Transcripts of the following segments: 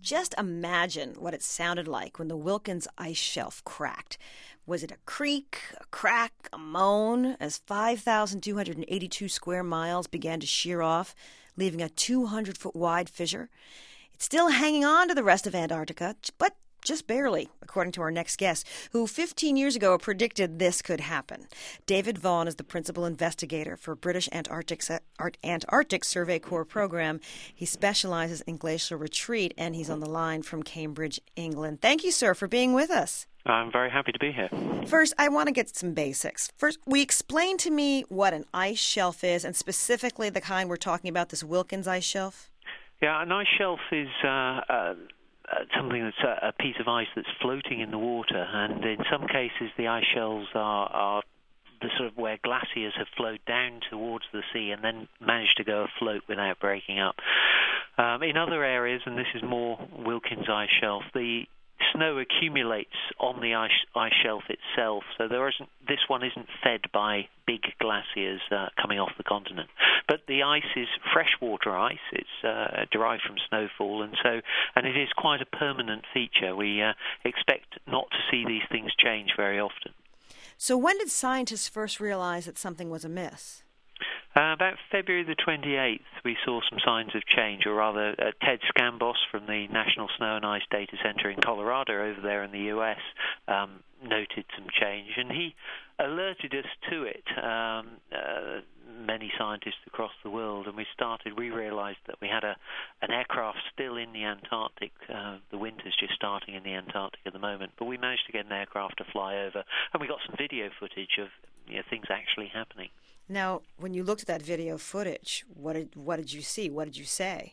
Just imagine what it sounded like when the Wilkins ice shelf cracked. Was it a creak, a crack, a moan, as 5,282 square miles began to shear off, leaving a 200-foot wide fissure? It's still hanging on to the rest of Antarctica, but just barely, according to our next guest, who 15 years ago predicted this could happen. David Vaughan is the principal investigator for British Antarctic Survey Corps program. He specializes in glacial retreat, and he's on the line from Cambridge, England. Thank you, sir, for being with us. I'm very happy to be here. First, I want to get some basics. First, will you explain to me what an ice shelf is, and specifically the kind we're talking about, this Wilkins ice shelf? Yeah, an ice shelf is something that's a piece of ice that's floating in the water, and in some cases the ice shelves are the sort of where glaciers have flowed down towards the sea and then managed to go afloat without breaking up. In other areas, and this is more Wilkins ice shelf, the snow accumulates on the ice shelf itself, so this one isn't fed by big glaciers coming off the continent. But the ice is freshwater ice. It's derived from snowfall, and it is quite a permanent feature. We expect not to see these things change very often. So when did scientists first realize that something was amiss? About February the 28th, we saw some signs of change, or rather, Ted Scambos from the National Snow and Ice Data Center in Colorado over there in the US noted some change, and he alerted us to it, many scientists across the world, and we realized that we had an aircraft still in the Antarctic. The winter's just starting in the Antarctic at the moment, but we managed to get an aircraft to fly over, and we got some video footage of things actually happening. Now, when you looked at that video footage, what did you see? What did you say?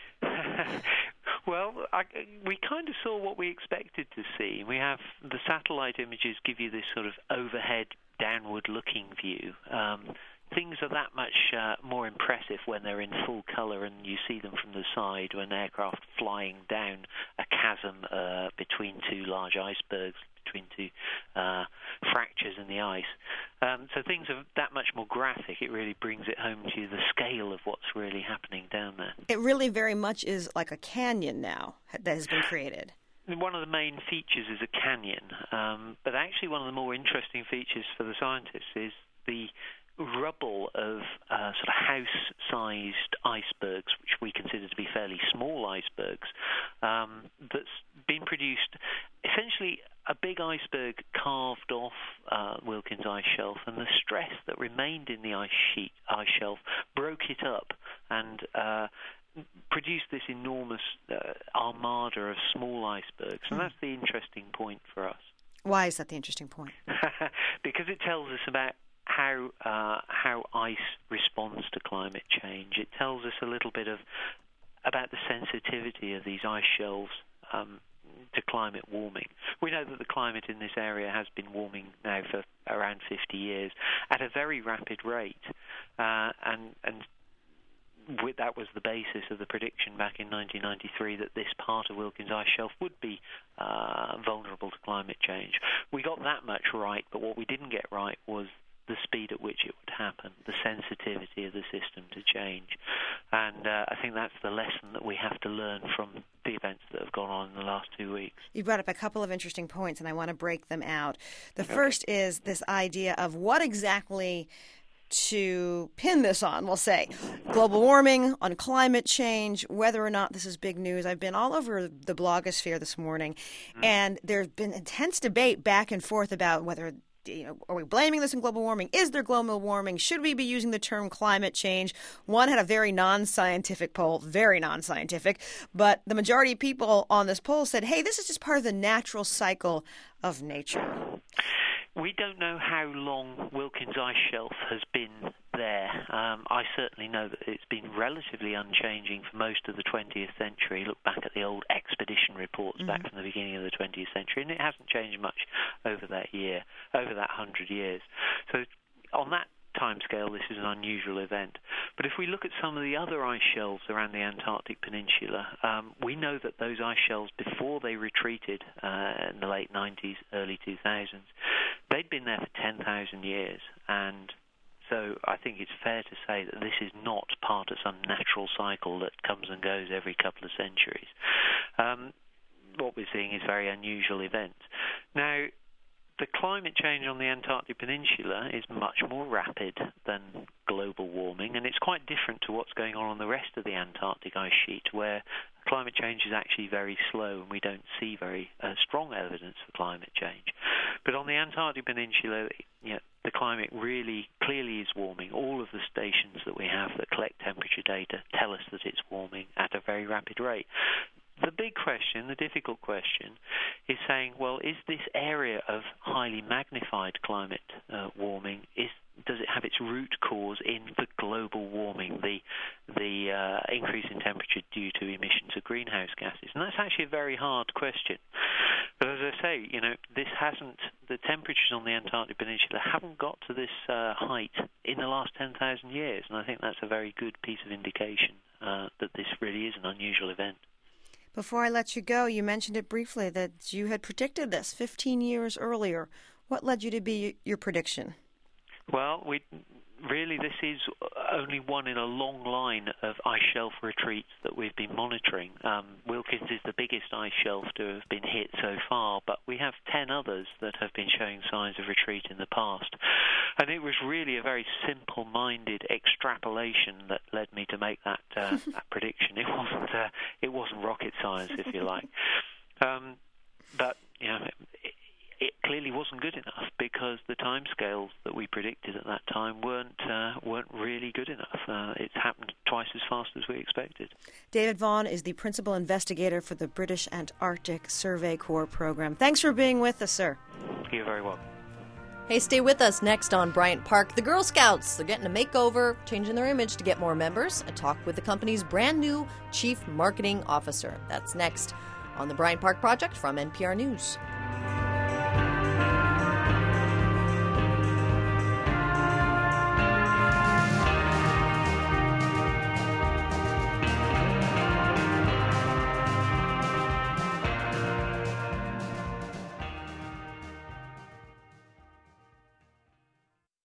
Well, we kind of saw what we expected to see. We have the satellite images give you this sort of overhead, downward-looking view. Things are that much more impressive when they're in full color and you see them from the side, when aircraft flying down a chasm between two large icebergs, between two fractures in the ice. So things are that much more graphic. It really brings it home to you, the scale of what's really happening down there. It really very much is like a canyon now that has been created. One of the main features is a canyon, but actually one of the more interesting features for the scientists is the rubble of sort of house-sized icebergs, which we consider to be fairly small icebergs, that's been produced. Essentially, a big iceberg carved off Wilkins ice shelf, and the stress that remained in the ice shelf broke it up and produced this enormous armada of small icebergs. And that's the interesting point for us. Why is that the interesting point? Because it tells us about how ice responds to climate change. It tells us a little bit about the sensitivity of these ice shelves to climate warming. We know that the climate in this area has been warming now for around 50 years at a very rapid rate, and that was the basis of the prediction back in 1993 that this part of Wilkins ice shelf would be vulnerable to climate change. We got that much right, but what we didn't get right was the speed at which it would happen, the sensitivity of the system to change. And I think that's the lesson that we have to learn from the events that have gone on in the last 2 weeks. You brought up a couple of interesting points, and I want to break them out. The first is this idea of what exactly to pin this on, we'll say. Global warming, on climate change, whether or not this is big news. I've been all over the blogosphere this morning, and there's been intense debate back and forth about whether are we blaming this on global warming? Is there global warming? Should we be using the term climate change? One had a very non-scientific poll, very non-scientific, but the majority of people on this poll said, hey, this is just part of the natural cycle of nature. We don't know how long Wilkins ice shelf has been there. I certainly know that it's been relatively unchanging for most of the 20th century. Look back at the old expedition reports back from the beginning of the 20th century, and it hasn't changed much over that 100 years. So on that timescale, this is an unusual event. But if we look at some of the other ice shelves around the Antarctic Peninsula, we know that those ice shelves, before they retreated in the late 90s, early 2000s, they'd been there for 10,000 years. And so I think it's fair to say that this is not part of some natural cycle that comes and goes every couple of centuries. seeing is very unusual events. Now, the climate change on the Antarctic Peninsula is much more rapid than global warming, and it's quite different to what's going on the rest of the Antarctic ice sheet, where climate change is actually very slow and we don't see very strong evidence for climate change. But on the Antarctic Peninsula, the climate really clearly is warming. All of the stations that we have that collect temperature data tell us that it's warming at a very rapid rate. The big question, the difficult question, is saying, well, is this area of highly magnified climate warming, does it have its root cause in the global warming, the increase in temperature due to emissions of greenhouse gases? And that's actually a very hard question. But as I say, the temperatures on the Antarctic Peninsula haven't got to this height in the last 10,000 years, and I think that's a very good piece of indication that this really is an unusual event. Before I let you go, you mentioned it briefly that you had predicted this 15 years earlier. What led you to be your prediction? Well, this is only one in a long line of ice shelf retreats that we've been monitoring. Wilkins is the biggest ice shelf to have been hit so far, but we have 10 others that have been showing signs of retreat in the past. And it was really a very simple-minded extrapolation that led me to make that prediction. It wasn't rocket science, if you like. But it clearly wasn't good enough because the timescales that we predicted at that time weren't really good enough. It's happened twice as fast as we expected. David Vaughan is the principal investigator for the British Antarctic Survey Corps program. Thanks for being with us, sir. You're very welcome. Hey, stay with us. Next on Bryant Park, the Girl Scouts. They're getting a makeover, changing their image to get more members. A talk with the company's brand new Chief Marketing Officer. That's next on the Bryant Park Project from NPR News.